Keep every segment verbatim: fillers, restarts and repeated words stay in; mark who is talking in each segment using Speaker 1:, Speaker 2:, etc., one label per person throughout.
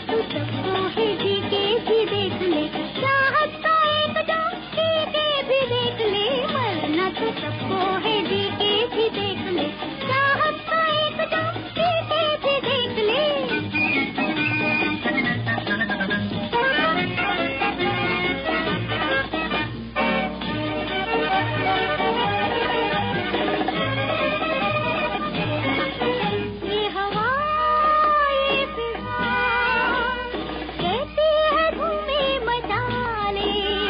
Speaker 1: तू सबको है जी के भी देख ले, चाहत का एक जाम पी के भी देख ले, मरना तू सबको है जी के भी देख ले, चाहत का एक जाम पी के भी देख ले। ये हवा ये फिजा कहती है धूमें मचा ले,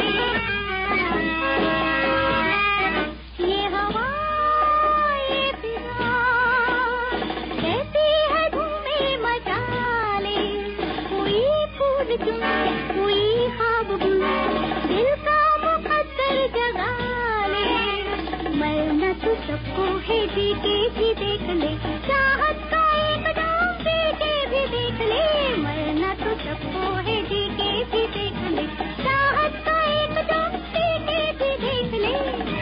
Speaker 1: ये हवा ये फिजा कहती है धूमें मचा ले, कोई फूल चुने कोई ख्वाब बुने, दिल का मुकद्दर जगा ले, मरना तू सबको है जी के भी देख ले, चाहत का एक जाम पी के भी देख ले, मरना तू सबको है जी के भी देख ले, चाहत का एक जाम पी के भी देख ले।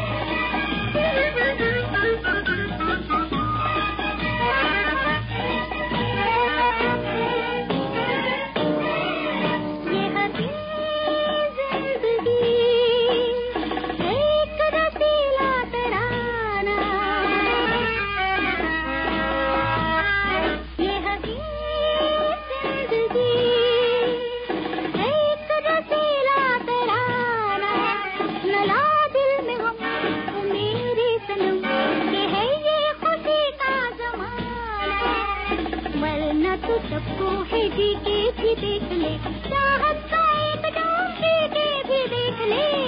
Speaker 1: ये हसीन जिंदगी एक रसीला तराना, ये हसीन जिंदगी एक रसीला तराना, लला दिल में हम ओ मेरे सनम, ये है ये खुशी का जमाना, मरना तू सबको है जी के भी देख ले, चाहत का एक जाम पी के भी देख ले।